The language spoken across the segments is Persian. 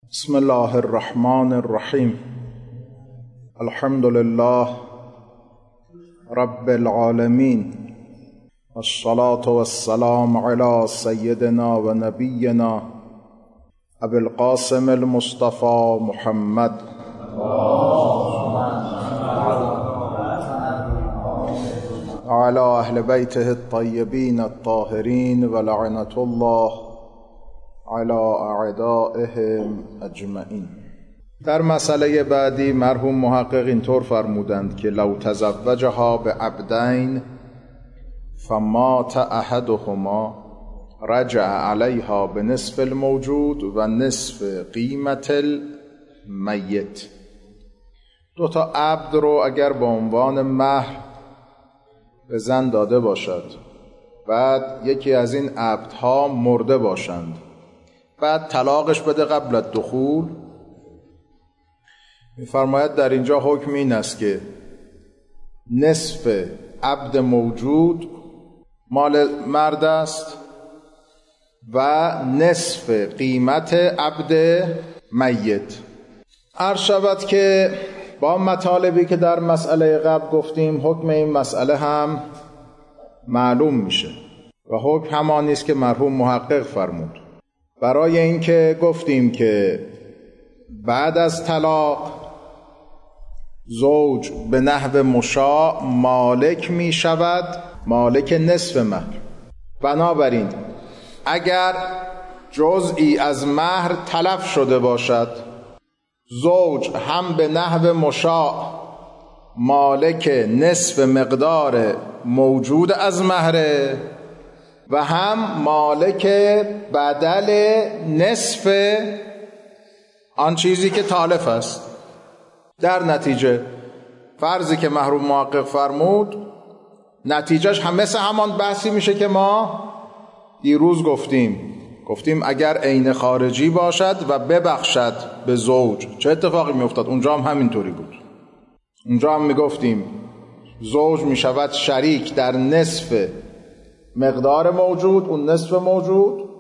بسم الله الرحمن الرحیم. الحمد لله رب العالمین، والصلاة والسلام علی سیدنا و نبینا ابی القاسم المصطفى محمد وعلى اهل بیته الطیبین الطاهرین ولعنة الله علی اعدائهم اجمعین. در مسئله بعدی مرحوم محقق اینطور فرمودند که لو تزوجها بعبدین فمات احدهما رجع علیها بنصف الموجود و نصف قیمت المیت. دو تا عبد رو اگر به عنوان مهر به زن داده باشد، بعد یکی از این عبدها مرده باشند، بعد طلاقش بده قبل الدخول، می‌فرماید در اینجا حکم این است که نصف عبد موجود مال مرد است و نصف قیمت عبد میت. عرض شود که با مطالبی که در مسئله قبل گفتیم حکم این مسئله هم معلوم میشه و حکم همانی است که مرحوم محقق فرمود. برای اینکه گفتیم که بعد از طلاق زوج به نحو مشاع مالک می شود، مالک نصف مهر. بنابراین اگر جزئی از مهر تلف شده باشد، زوج هم به نحو مشاع مالک نصف مقدار موجود از مهره و هم مالک بدل نصف آن چیزی که تالف است. در نتیجه فرضی که مرحوم محقق فرمود، نتیجهش هم مثل همان بحثی میشه که ما دیروز گفتیم اگر عین خارجی باشد و ببخشد به زوج چه اتفاقی میافتاد؟ اونجا هم همینطوری بود. اونجا هم میگفتیم زوج میشود شریک در نصف مقدار موجود، اون نصف موجود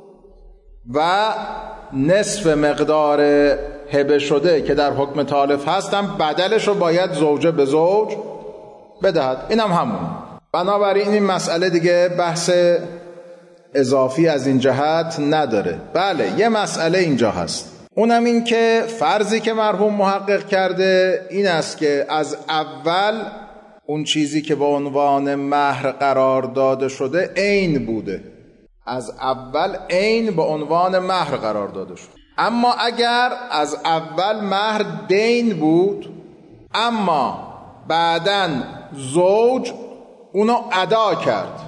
و نصف مقدار هبه شده که در حکم تالف هستم بدلش رو باید زوجه به زوج بدهد. اینم همون. بنابراین این مسئله دیگه بحث اضافی از این جهت نداره. بله، یه مسئله اینجا هست، اونم این که فرضی که مرحوم محقق کرده این است که از اول اون چیزی که به عنوان مهر قرار داده شده عین بوده، از اول عین به عنوان مهر قرار داده شد. اما اگر از اول مهر دین بود اما بعداً زوج اونو ادا کرد،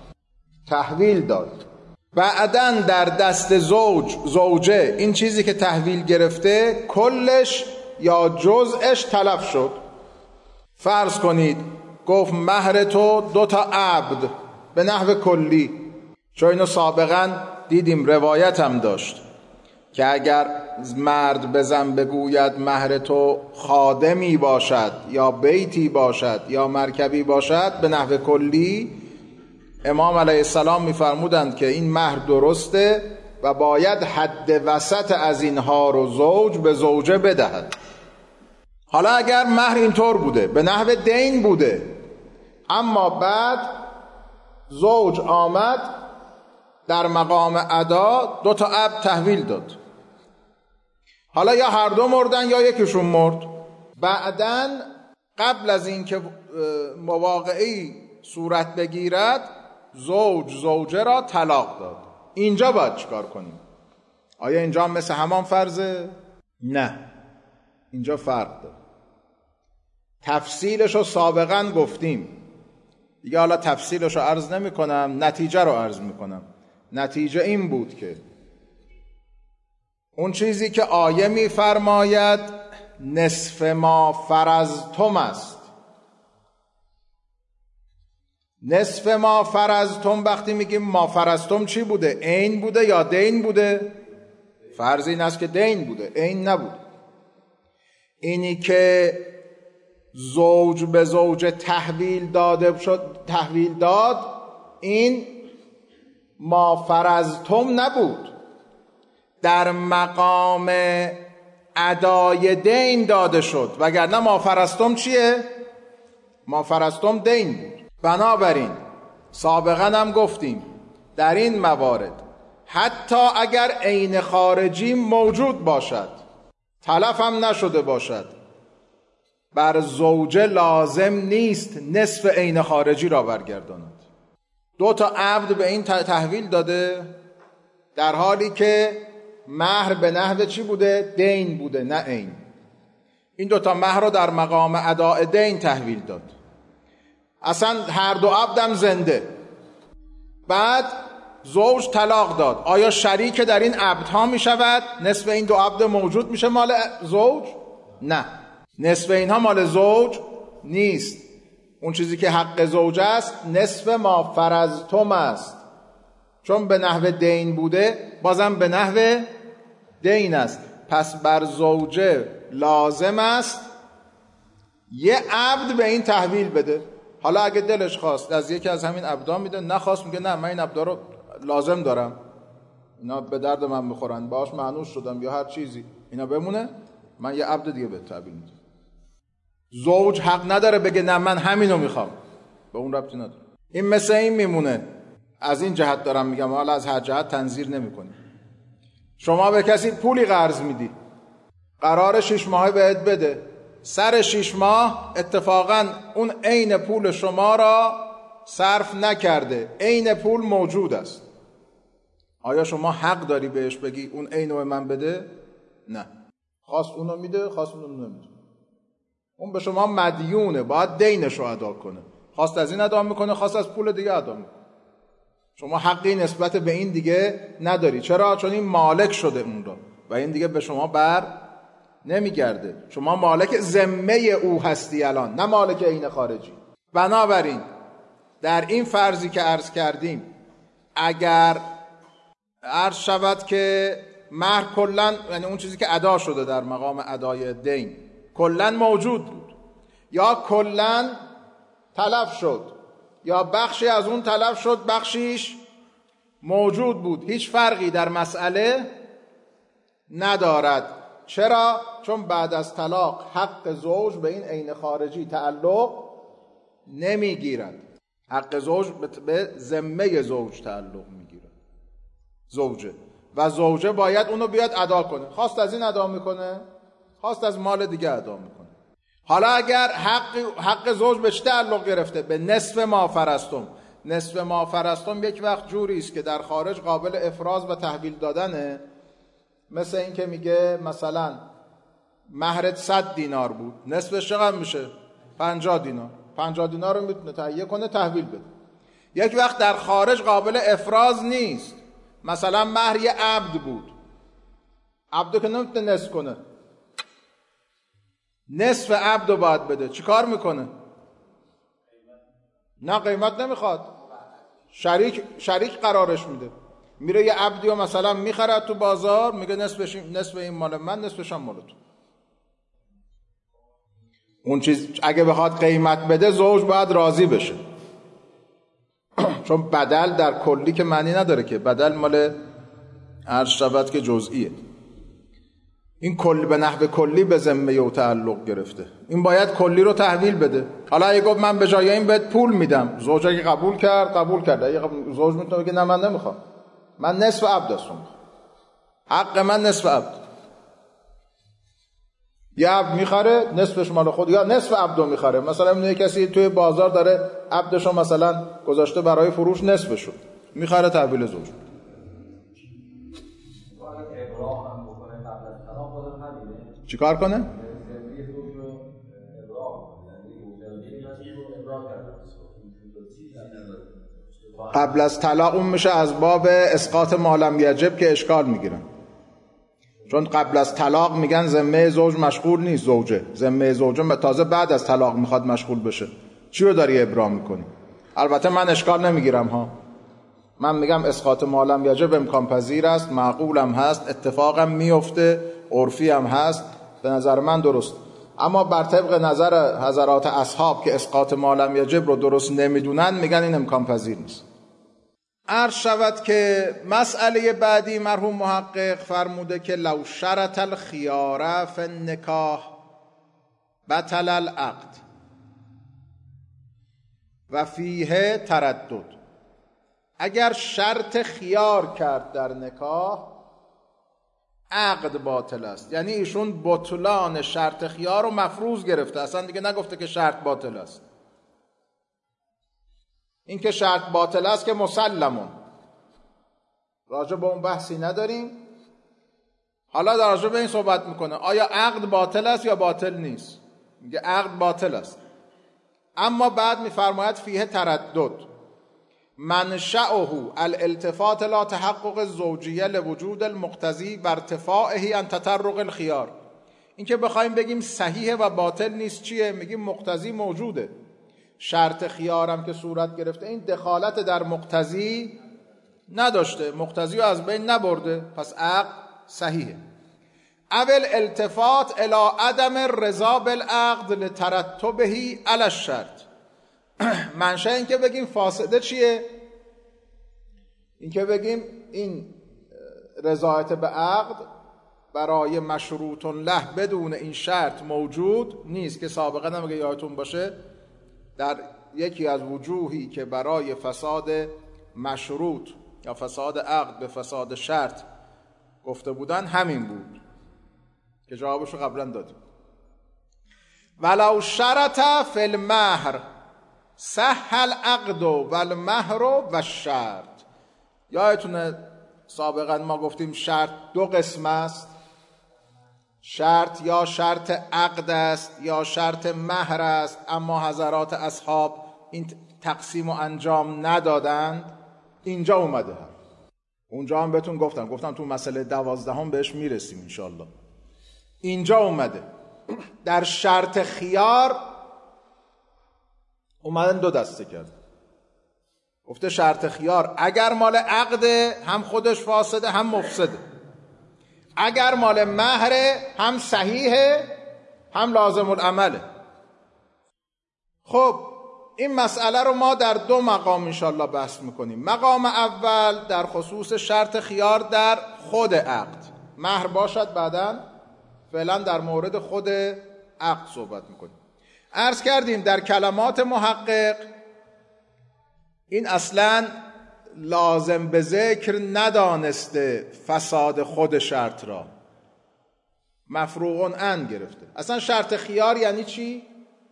تحویل داد، بعداً در دست زوجه این چیزی که تحویل گرفته کلش یا جزءش تلف شد. فرض کنید گفت مهر تو 2 تا عبد به نحو کلی، چون اینو سابقا دیدیم روایت هم داشت که اگر مرد به زن بگوید مهر تو خادمی باشد یا بیتی باشد یا مرکبی باشد به نحو کلی، امام علیه السلام می‌فرمودند که این مهر درسته و باید حد وسط از اینها رو زوج به زوجه بدهد. حالا اگر مهر اینطور بوده به نحو دین بوده اما بعد زوج آمد در مقام ادا 2 تا عبد تحویل داد، حالا یا هر دو مردن یا یکیشون مرد، بعداً قبل از اینکه مواقعی صورت بگیرد زوجه را طلاق داد. اینجا باید چیکار کنیم؟ آیا اینجا هم مثل همان فرضه؟ نه، اینجا فرق داره. تفصیلش رو سابقاً گفتیم دیگه، حالا تفصیلش رو عرض نمی کنم، نتیجه رو عرض می کنم. نتیجه این بود که اون چیزی که آیه می فرماید نصف ما فرضتم است، نصف ما فرضتم، وقتی میگیم ما فرضتم چی بوده؟ عین بوده یا دین بوده؟ فرض این است که دین بوده، عین نبود. اینی که زوج به زوج تحویل داد، این ما فرضتم نبود، در مقام ادای دین داده شد، وگرنه مافرستم چیه؟ مافرستم دین بود. بنابراین سابقا هم گفتیم در این موارد حتی اگر عین خارجی موجود باشد، تلف هم نشده باشد، بر زوجه لازم نیست نصف عین خارجی را برگرداند. 2 عبد به این تحویل داده، در حالی که مهر به نحو چی بوده؟ دین بوده، نه عین. این 2 مهر رو در مقام اداء دین تحویل داد. اصلا هر 2 عبدم زنده. بعد زوج طلاق داد. آیا شریک در این عبدها می شود؟ نصف این 2 عبد موجود میشه مال زوج؟ نه، نصف اینها مال زوج نیست. اون چیزی که حق زوج است نصف ما فرضتم است، چون به نحو دین بوده بازم به نحو دین است. پس بر زوجه لازم است یه عبد به این تحویل بده. حالا اگه دلش خواست از یکی از همین عبدا میده، نخواست میگه نه من این عبدا رو لازم دارم، اینا به درد من میخورن، باهاش معنوس شدم یا هر چیزی، اینا بمونه، من یه عبد دیگه به تحویل میدم. زوج حق نداره بگه نه من همینو میخوام، به اون ربطی نداره. این مثل این میمونه. از این جهت دارم میگم، حالا از هر جهت تنظیر نمیکنی. شما به کسی پولی قرض میدی، قرار 6 ماه بهت بده، سر 6 ماه اتفاقا اون عین پول شما را صرف نکرده، عین پول موجود است. آیا شما حق داری بهش بگی اون عینو من بده؟ نه. خواست اونو میده، خواست اونو نمیده. اون به شما مدیونه، باید دینش رو ادا کنه. خواست از این ادا میکنه، خواست از پول دیگه ادا میکنه. شما حقی نسبت به این دیگه نداری. چرا؟ چون این مالک شده اون رو و این دیگه به شما بر نمیگرده. شما مالک ذمه او هستی الان، نه مالک عین خارجی. بنابراین در این فرضی که عرض کردیم، اگر عرض شود که مهر کلن، یعنی اون چیزی که ادا شده در مقام ادای دین کلن موجود بود یا کلن تلف شد یا بخشی از اون تلف شد بخشیش موجود بود، هیچ فرقی در مسئله ندارد. چرا؟ چون بعد از طلاق حق زوج به این عین خارجی تعلق نمیگیرد. حق زوج به ذمه زوج تعلق میگیرد، زوجه، و زوجه باید اونو بیاد ادا کنه. خواست از این ادا میکنه، خواست از مال دیگه ادا میکنه. حالا اگر حق زوج به چه تعلق گرفته؟ به نصف ما فرستم. نصف ما فرستم یک وقت جوری است که در خارج قابل افراز و تحویل دادنه. مثل این که میگه مثلا مهرت 100 دینار بود، نصفش چقدر میشه؟ 50 دینار. 50 دینار رو میتونه تهیه کنه تحویل بده. یک وقت در خارج قابل افراز نیست. مثلا مهر یه عبد بود، عبدو که نمیتونه نصف کنه، نصف عبدو باید بده. چی کار میکنه؟ نه قیمت نمیخواد، شریک قرارش میده. میره یه عبدی رو مثلا میخره تو بازار، میگه نصف این مال من، نصفش هم مال تو. اون چیز اگه بخواد قیمت بده زوج باید راضی بشه، چون بدل در کلی که معنی نداره که، بدل مال هر شبت که جزئیه. این کل به نحو کلی به ذمه او تعلق گرفته، این باید کلی رو تحویل بده. حالا اگه گفت من به جای این بهت پول میدم، زوج اگه قبول کرد. اگه زوج میتونه بگه نه من نمیخوام، من نصف عبد هستم، حق من نصف عبد. یه عبد میخره نصفش مال خود، یا نصف عبدو میخره. مثلا میونه کسی توی بازار داره عبدشو مثلا گذاشته برای فروش، نصفشو میخره تحویل زوج. چی کار کنه؟ قبل از طلاق اون میشه از باب اسقاط ما لم یجب که اشکال میگیرن، چون قبل از طلاق میگن ذمه زوج مشغول نیست، زوجه ذمه زوجه تازه بعد از طلاق میخواد مشغول بشه. چی رو داری ابرام میکنی؟ البته من اشکال نمیگیرم ها، من میگم اسقاط ما لم یجب امکان پذیر است، معقولم هست، اتفاقم میفته، عرفی هم هست، به نظر من درست. اما بر طبق نظر حضرات اصحاب که اسقاط ما لم یجب رو درست نمیدونن، میگن این امکان پذیر نیست. عرض شود که مسئله بعدی مرحوم محقق فرموده که لو شرط الخیار فی النکاح بطل العقد و فیه تردد. اگر شرط خیار کرد در نکاح عقد باطل است. یعنی ایشون بطلان شرط خیار رو مفروض گرفته، اصلا دیگه نگفته که شرط باطل است. این که شرط باطل است که مسلمون، راجع به اون بحثی نداریم. حالا در راجع به این صحبت میکنه آیا عقد باطل است یا باطل نیست. میگه عقد باطل است، اما بعد میفرماید فیه تردد. منشأه الالتفات لا تحقق الزوجیه لوجود المقتضی و ارتفاعه عن تطرق الخيار. این که بخوایم بگیم صحیح و باطل نیست چیه؟ میگیم مقتضی موجوده. شرط خیارم که صورت گرفته این دخالت در مقتضی نداشته، مقتضی رو از بین نبرده، پس عقد صحیحه. اول التفات الى عدم الرضا بالعقد لترتبه علی الشرط. منشأ این که بگیم فاسده چیه؟ این که بگیم این رضایت به عقد برای مشروط له بدون این شرط موجود نیست، که سابقا هم اگه یادتون باشه در یکی از وجوهی که برای فساد مشروط یا فساد عقد به فساد شرط گفته بودن همین بود که جوابشو قبلا دادیم. ولو شرط فی المهر صح العقد و المهر و الشرط. یادتونه سابقا ما گفتیم شرط دو قسم است، شرط یا شرط عقد است یا شرط مهر است، اما حضرات اصحاب این تقسیم و انجام ندادند. اینجا اومده هم. اونجا هم بهتون گفتم تو مسئله 12 بهش میرسیم انشالله. اینجا اومده در شرط خیار اومدن دو دسته کرد. گفته شرط خیار اگر مال عقده هم خودش فاسده هم مفسده، اگر مال مهره هم صحیحه هم لازم العمله. خب این مسئله رو ما در دو مقام انشالله بحث میکنیم. مقام اول در خصوص شرط خیار در خود عقد، مهر باشد بعداً، فعلا در مورد خود عقد صحبت میکنیم. عرض کردیم در کلمات محقق این اصلا لازم به ذکر ندانسته فساد خود شرط را، مفروغ عن گرفته. اصلا شرط خیار یعنی چی؟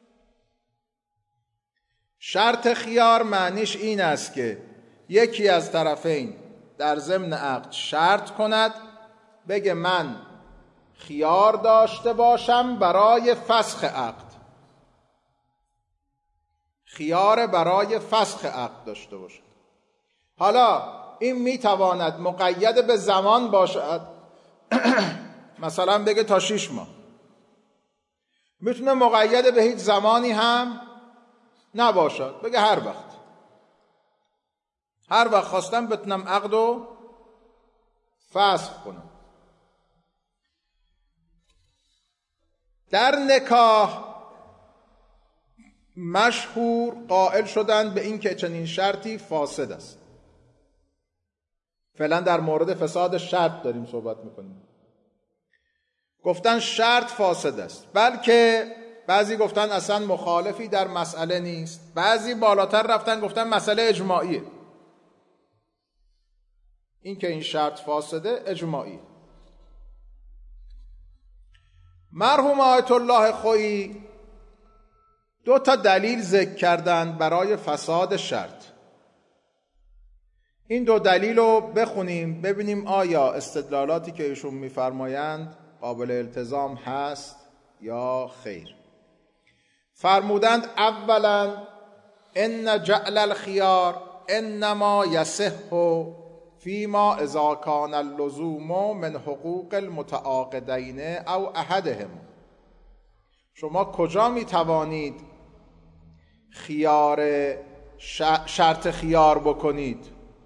شرط خیار معنیش این است که یکی از طرفین در ضمن عقد شرط کند، بگه من خیار داشته باشم برای فسخ عقد، خیار برای فسخ عقد داشته باشم. حالا این میتواند مقید به زمان باشد مثلا بگه تا 6 ماه، میتونه مقید به هیچ زمانی هم نباشد، بگه هر وقت خواستم بتونم عقد رو فسخ کنم. در نکاح مشهور قائل شدن به این که چنین شرطی فاسد است. فعلا در مورد فساد شرط داریم صحبت میکنیم. گفتن شرط فاسد است، بلکه بعضی گفتن اصلا مخالفی در مسئله نیست، بعضی بالاتر رفتن گفتن مسئله اجماعیه. این که این شرط فاسده اجماعیه. مرحوم آیت الله خویی 2 دلیل ذکر کردند برای فساد شرط. این 2 دلیل رو بخونیم ببینیم آیا استدلالاتی که ایشون میفرمایند قابل التزام هست یا خیر. فرمودند اولا ان جعل الخيار انما يصح فيما اذا كان اللزوم من حقوق المتعاقدين او احدهم. شما کجا می توانید شرط خیار بکنید؟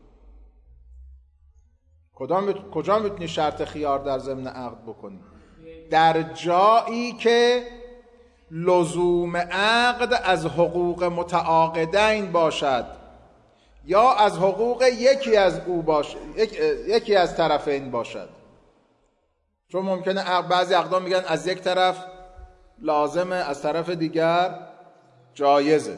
کجا میتونی شرط خیار در ضمن عقد بکنی؟ در جایی که لزوم عقد از حقوق متعاقدین باشد یا از حقوق یکی از یکی از طرفین باشد. چون ممکنه بعضی اقدام میگن از یک طرف لازمه، از طرف دیگر جایزه.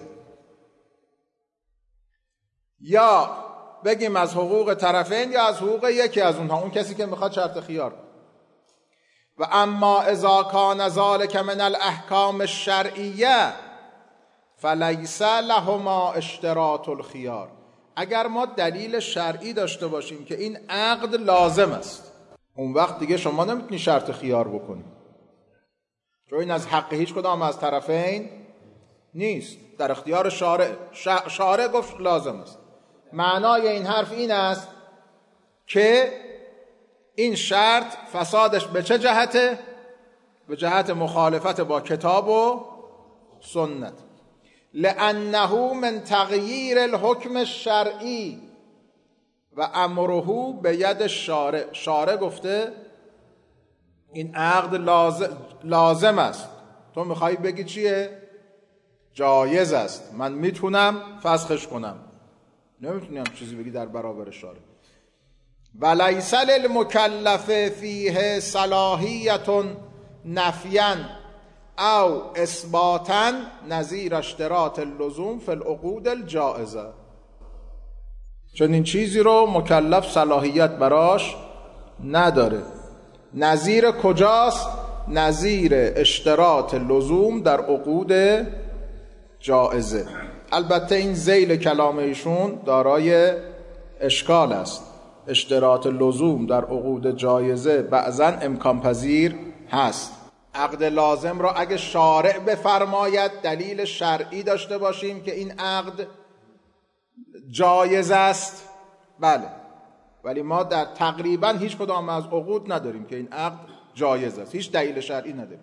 یا بگیم از حقوق طرفین یا از حقوق یکی از اونها، اون کسی که میخواد شرط خیار. و اما اذا کان ذلک من الاحکام الشرعیه فلیس لهما اشتراط الخیار. اگر ما دلیل شرعی داشته باشیم که این عقد لازم است، اون وقت دیگه شما نمیتونی شرط خیار بکنی، چون این از حق هیچ کدام از طرفین نیست، در اختیار شارع. شارع گفت لازم است. معنای این حرف این است که این شرط فسادش به چه جهته؟ به جهت مخالفت با کتاب و سنت. لأنه من تغییر الحکم الشرعی و امره به ید الشارع. شارع گفته این عقد لازم است، تو میخوایی بگی چیه؟ جایز است، من میتونم فسخش کنم. نمیتونیم چیزی بگی در برابر شارع. ولیس للمکلف فیه صلاحیت نفیا او اثباتا نظیر اشتراط اللزوم فی العقود الجائزه. چون این چیزی رو مکلف صلاحیت براش نداره. نظیر کجاست؟ نظیر اشتراط لزوم در عقود جائزه. البته این ذیل کلام ایشون دارای اشکال است. اشتراط لزوم در عقود جایزه بعضا امکان پذیر هست. عقد لازم را اگه شارع بفرماید، دلیل شرعی داشته باشیم که این عقد جایز است، بله، ولی ما در تقریبا هیچ کدام از عقود نداریم که این عقد جایز است، هیچ دلیل شرعی نداریم.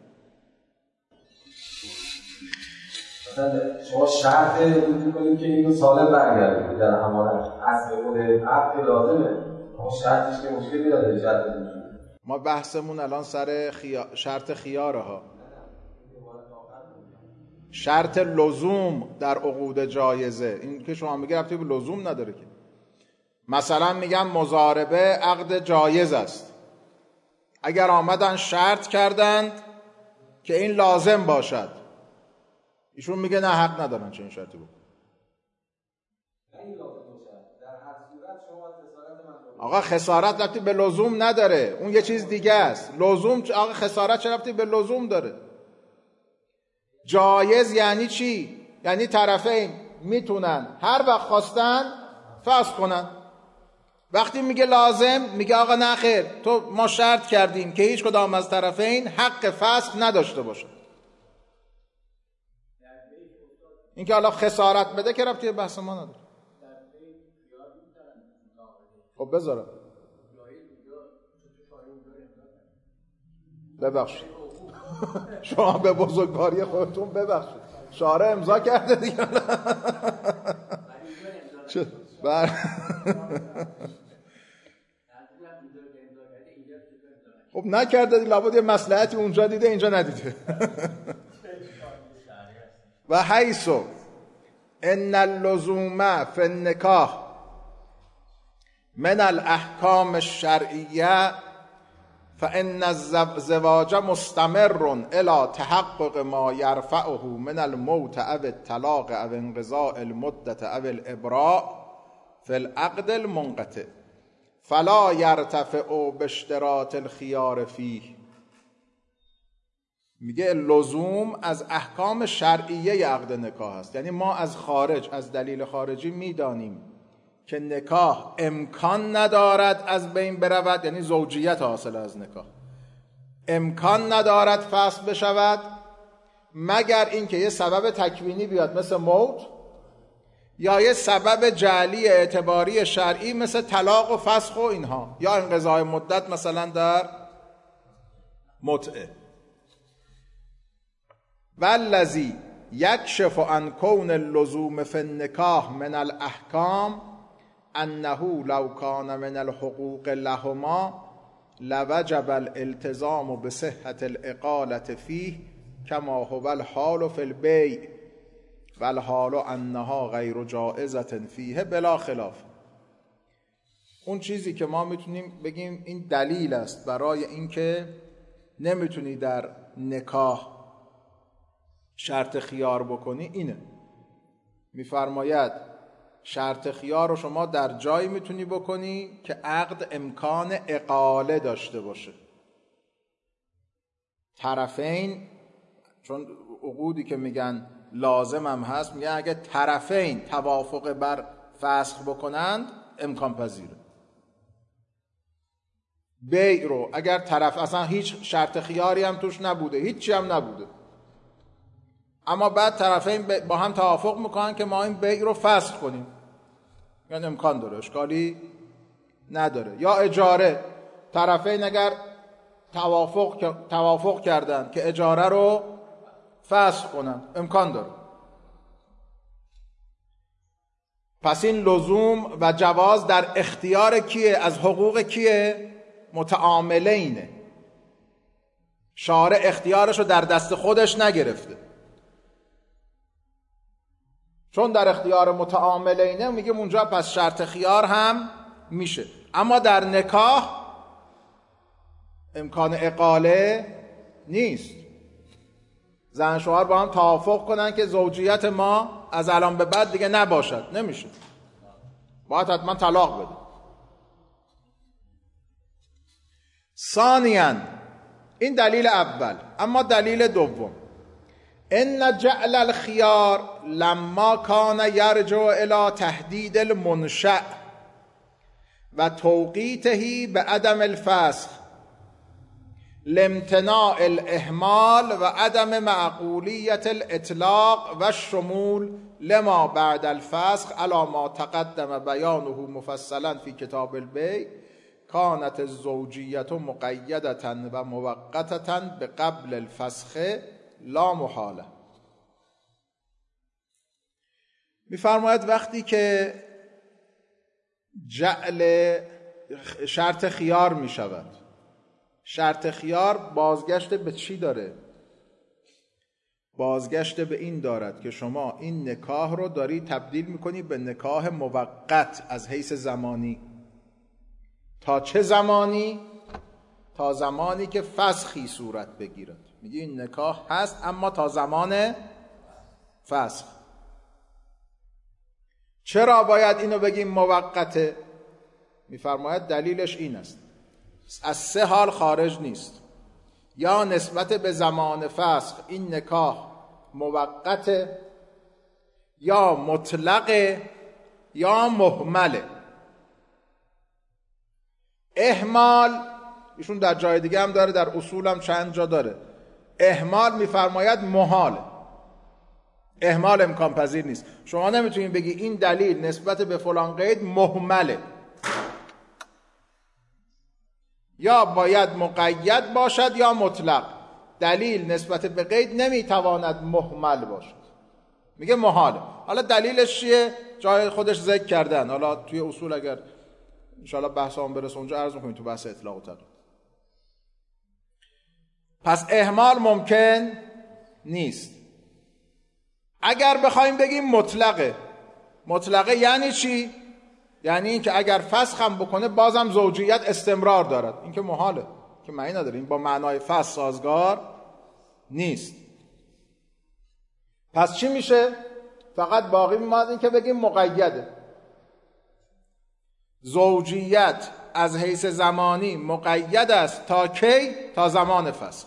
مثلا شما شرط وجود کنید که اینو سالم برگردید در همانه اصل خود عقد لازمه، اما شرطش که مشکلی نداره. شرط وجود ما بحثمون الان سر شرط خیاره ها. شرط لزوم در عقود جایزه، این که شما میگه ربطی به لزوم نداره که. مثلا میگم مضاربه عقد جایز است، اگر آمدن شرط کردند که این لازم باشد، ایشون میگه نه حق ندارن چه این شرطی بود. آقا خسارت ربطی به لزوم نداره، اون یه چیز دیگه است. لزوم آقا خسارت چه ربطی به لزوم داره؟ جایز یعنی چی؟ یعنی طرفین میتونن هر وقت خواستن فسخ کنن. وقتی میگه لازم، میگه آقا نه خیر، ما شرط کردیم که هیچ کدام از طرفین حق فسخ نداشته باشه. این که حالا خسارت بده که ربطی بحث ما نداره. خب بذارم ببخشید شما به بزرگواری خودتون ببخشید، شارع امضا کرده دیگه. خب نکرده، لابد یه مصلحتی اونجا دیده اینجا ندیده. و حیث ان اللزوم فی النکاح من الاحکام الشرعیه فان الزواج مستمر الى تحقق ما یرفعه من الموت او الطلاق او انقضاء المدة او الابراء فی العقد المنقطع فلا یرتفع باشتراط الخیار فیه. میگه لزوم از احکام شرعیه عقد نکاح است. یعنی ما از خارج، از دلیل خارجی میدانیم که نکاح امکان ندارد از بین برود، یعنی زوجیت حاصل از نکاح امکان ندارد فسخ بشود، مگر اینکه یه سبب تکوینی بیاد مثل موت، یا یه سبب جعلی اعتباری شرعی مثل طلاق و فسخ و اینها، یا انقضاء مدت مثلا در متعه. والذی یکشف عن کون اللزوم فی النکاح من الاحکام انه لو کان من الحقوق لهما لوجب الالتزام بصحة الاقالة فیه کما هو الحال فی البیع والحال انها غیر جائزة فیه بلا خلاف. اون چیزی که ما میتونیم بگیم این دلیل است برای اینکه نمیتونی در نکاح شرط خیار بکنی اینه. میفرماید شرط خیار رو شما در جایی میتونی بکنی که عقد امکان اقاله داشته باشه. طرفین، چون عقودی که میگن لازم هم هست، میگن اگه طرفین توافق بر فسخ بکنند امکان پذیره. بیع رو اگر طرف اصلا هیچ شرط خیاری هم توش نبوده، هیچی هم نبوده، اما بعد طرفین با هم توافق میکنن که ما این بیع رو فسخ کنیم، یعنی امکان داره، اشکالی نداره. یا اجاره، طرفین اگر توافق کردن که اجاره رو فسخ کنن امکان داره. پس این لزوم و جواز در اختیار کیه؟ از حقوق کیه؟ متعاملینه. شارع اختیارش رو در دست خودش نگرفته، چون در اختیار متعاملینه میگه اونجا پس شرط خیار هم میشه. اما در نکاح امکان اقاله نیست. زن شوهر با هم توافق کنن که زوجیت ما از الان به بعد دیگه نباشد، نمیشه، باید حتما طلاق بده. ثانیاً، این دلیل اول. اما دلیل دوم، ان جعل الخيار لما كان يرجع الى تهديد المنشأ و توقیته بعدم الفسخ لامتناع الاهمال و عدم معقولیت الاطلاق و الشمول لما بعد الفسخ على ما تقدم بیانه مفصلا في کتاب البیع كانت الزوجیة مقیدة و موقتة بقبل الفسخ لا محاله. میفرماید وقتی که جعل شرط خیار می شود، شرط خیار بازگشت به چی داره؟ بازگشت به این دارد که شما این نکاح رو داری تبدیل میکنی به نکاح موقت از حیث زمانی. تا چه زمانی؟ تا زمانی که فسخی صورت بگیرد. میگه این نکاح هست اما تا زمان فسخ. چرا باید اینو بگیم موقته؟ میفرماید دلیلش این است، از سه حال خارج نیست. یا نسبت به زمان فسخ این نکاح موقته، یا مطلقه، یا مهمله. اهمال ایشون در جای دیگه هم داره، در اصول هم چند جا داره. اهمال میفرماید محاله، اهمال امکان پذیر نیست. شما نمیتونید بگی این دلیل نسبت به فلان قید مهمله، یا باید مقید باشد یا مطلق. دلیل نسبت به قید نمیتواند مهمل باشد، میگه محاله. حالا دلیلش چیه؟ جای خودش ذکر کردن، حالا توی اصول اگر انشاءالله بحث هم برسه اونجا عرض میکنیم تو بحث اطلاق و تقیید. پس اهمال ممکن نیست. اگر بخوایم بگیم مطلقه، مطلقه یعنی چی؟ یعنی این که اگر فسخ هم بکنه بازم زوجیت استمرار دارد. این که محاله، که معنی نداره، این با معنای فسخ سازگار نیست. پس چی میشه؟ فقط باقی میماند این که بگیم مقیده. زوجیت از حیث زمانی مقید است تا کی؟ تا زمان فسخ.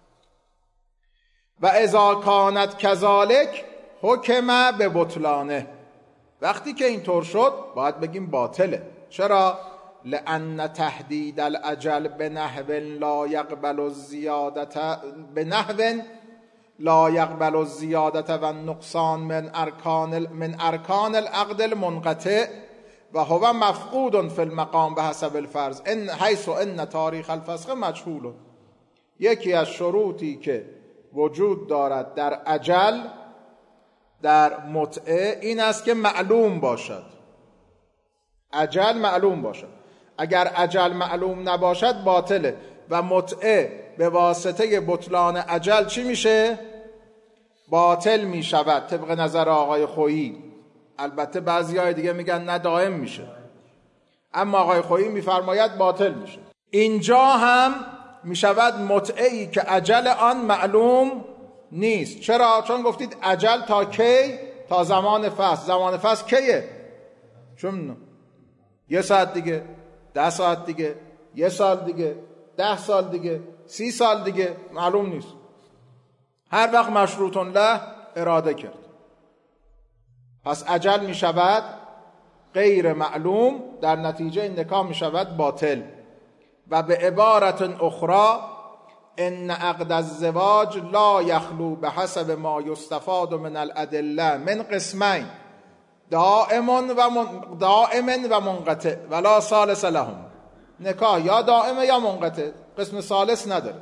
و اذا کانت کذالک حکم به بطلانه. وقتی که اینطور شد باید بگیم باطله. چرا؟ لأن تحدید الاجل به نحو لا یقبل الزیادت، به نحو لا یقبل الزیادت و النقصان من ارکان العقد المنقطع و هو مفقود فی المقام به حسب الفرض ان حیث ان تاریخ الفسخ مجهول. یکی از شروطی که وجود دارد در اجل، در متعه، این است که معلوم باشد. اجل معلوم باشد. اگر اجل معلوم نباشد باطله. و متعه به واسطه بطلان اجل چی میشه؟ باطل می شود طبق نظر آقای خویی. البته بعضیای دیگه میگن نه دائم میشه، اما آقای خویی میفرماید باطل میشه. اینجا هم میشود متعه‌ای که اجل آن معلوم نیست. چرا؟ چون گفتید اجل تا کی؟ تا زمان فصل. زمان فصل کیه؟ چون 1 ساعت دیگه، 10 ساعت دیگه، 1 سال دیگه، 10 سال دیگه، 30 سال دیگه، معلوم نیست. هر وقت مشروط له اراده کرد. پس اجل می شود غیر معلوم، در نتیجه این نکاح می شود باطل. و به عبارت اخرى ان عقد الزواج لا یخلو بحسب ما یستفاد من الادله من قسمین دائم و منقطع ولا ثالث لهم. نکاح یا دائمه یا منقطع، قسم ثالث نداره.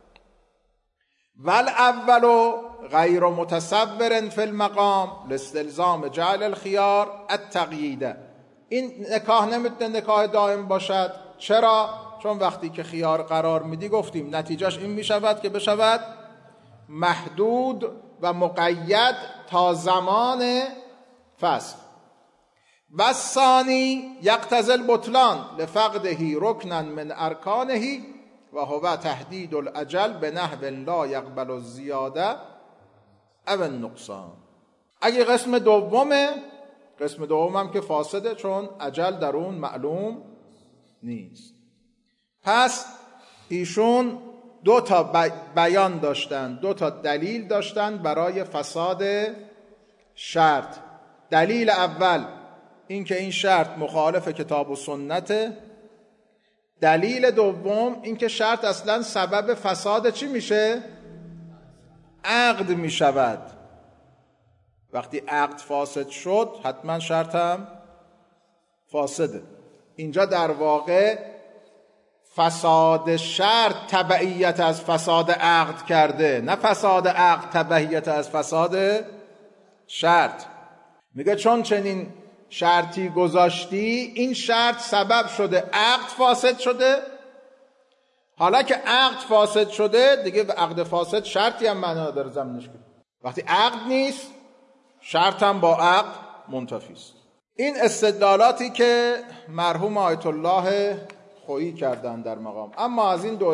والاول غیر متصور فی المقام لاستلزام جعل الخيار التقیید. این نکاح نمیتونه نکاح دائم باشد. چرا؟ چون وقتی که خیار قرار میدی گفتیم نتیجهش این میشود که بشود محدود و مقید تا زمان فصل. و الثانی یقتضی البطلان لفقده رکنا من ارکانه و هو تحدید الاجل به نحو لا یقبل الزیاده او النقصان. اگه قسم دومم که فاسده، چون اجل در اون معلوم نیست. پس ایشون 2 تا بیان داشتن، 2 تا دلیل داشتن برای فساد شرط. دلیل اول این که این شرط مخالف کتاب و سنته. دلیل دوم این که شرط اصلا سبب فساد چی میشه؟ عقد میشود. وقتی عقد فاسد شد حتما شرط هم فاسده. اینجا در واقع فساد شرط تبعیت از فساد عقد کرده، نه فساد عقد تبعیت از فساد شرط. میگه چون چنین شرطی گذاشتی، این شرط سبب شده عقد فاسد شده. حالا که عقد فاسد شده دیگه، به عقد فاسد شرطی هم معنا داره زمینش که وقتی عقد نیست شرط هم با عقد منتفی است. این استدلالاتی که مرحوم آیت الله خویی کردن در مقام. اما از این 2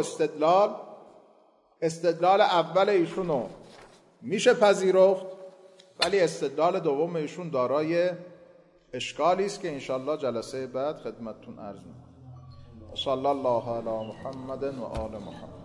استدلال اول ایشونو میشه پذیرفت، ولی استدلال دوم ایشون دارای اشکالی است که انشالله جلسه بعد خدمتتون عرض می‌کنم. صلی الله علی محمد و آل محمد.